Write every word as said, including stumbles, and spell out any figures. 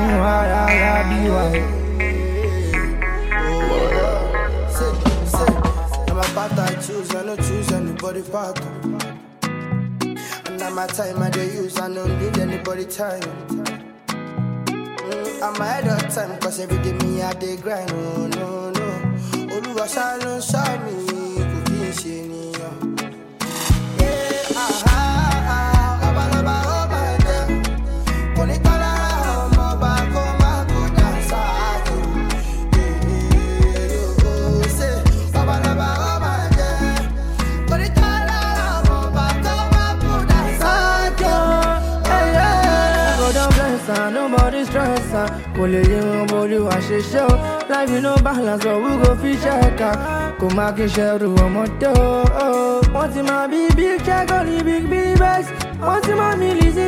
I'm about to choose, I don't choose anybody part. And now my time I dey use, I don't need anybody time. Mm, I'm ahead of time, cause every day me I dey grind, no, no, no. Oluwa shine, shine me, cooking shiny. Yeah, ah, ah, ah, aba, aba, oh my God. Konitala, oh, my back, oh, my good dancer. Yeah, yeah, oh, oh, say, aba, aba, oh my God. Konitala, oh, my back, oh, my good dancer. Hey, yeah. Go down bless her, nobody stress her. Pull it in, body wash it show. Life you no balance, but we go fish check her. Come back and share the one more door. Want to my big big check on the big big bags. Want to my millies